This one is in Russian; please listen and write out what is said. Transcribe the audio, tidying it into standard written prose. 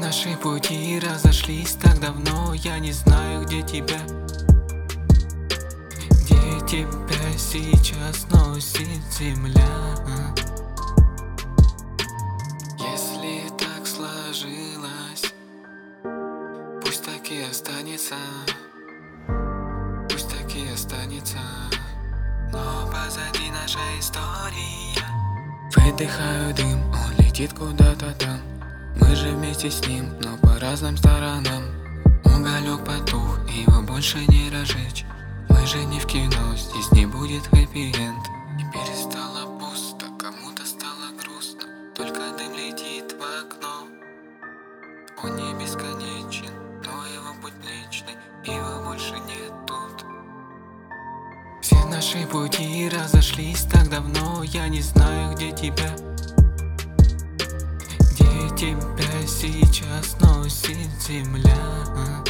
Наши пути разошлись так давно, я не знаю, где тебя. Где тебя сейчас носит земля? Если так сложилось, пусть так и останется. Пусть так и останется. Но позади наша история. Выдыхаю дым, он летит куда-то там. Мы же вместе с ним, но по разным сторонам. Уголек потух, его больше не разжечь. Мы же не в кино, здесь не будет хэппи-энд. И перестало пусто, кому-то стало грустно. Только дым летит в окно. Он не бесконечен, но его путь млечный. Его больше нет тут. Все наши пути разошлись так давно, я не знаю, где тебя. Где тебя сейчас носит земля?